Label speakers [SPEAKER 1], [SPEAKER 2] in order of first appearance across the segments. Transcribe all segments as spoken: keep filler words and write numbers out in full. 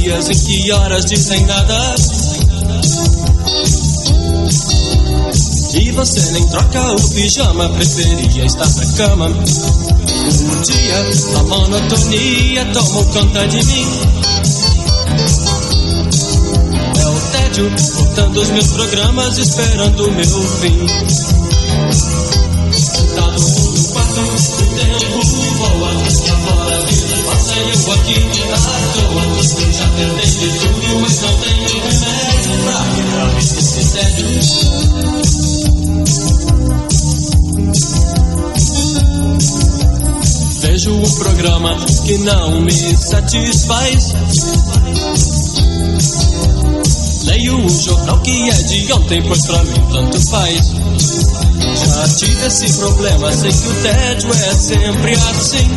[SPEAKER 1] dias em que horas dizem nada. E você nem troca o pijama, preferia estar na cama. Um dia a monotonia tomou conta de mim. É o tédio cortando os meus programas, esperando o meu fim. Sentado no quarto, o tempo voa. Lá fora a vida passa e eu aqui à toa. Já tentei de tudo, mas não tenho remédio pra tirar esse tédio. Vejo um programa que não me satisfaz. Leio o jornal que é de ontem, pois pra mim tanto faz. Já tive esse problema, sei que o tédio é sempre assim.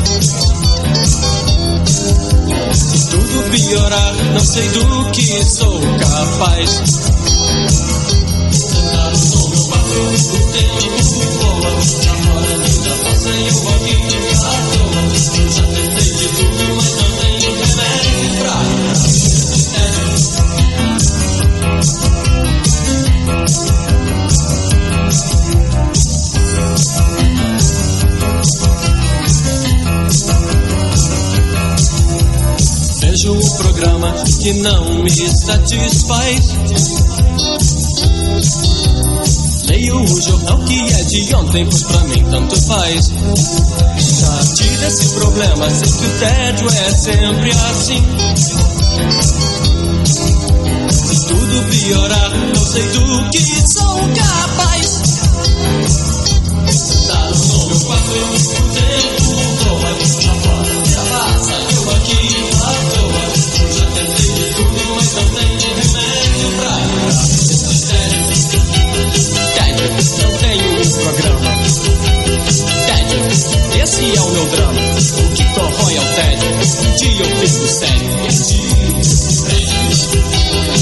[SPEAKER 1] Se tudo piorar, não sei do que sou capaz. Sentado no meu quarto, o tempo voa. Agora a vida passa e eu aqui à toa. Já tentei de tudo, mas não tenho remédio pra esse tédio. Vejo um programa que não me satisfaz. Leio o jornal que é de ontem, pois pra mim tanto faz. Já tive esse problema, sei que o tédio é sempre assim. Se tudo piorar, não sei do que sou capaz. Sentado no meu quarto, o tempo voa. Já fora já passa, eu aqui à toa. Já tentei de tudo, mas não tenho remédio pra curar esse tédio. Tédio, não tenho um programa. Tédio, esse é o meu drama. O que corrói é o tédio. Um dia eu fico sério. Um dia eu fico sério.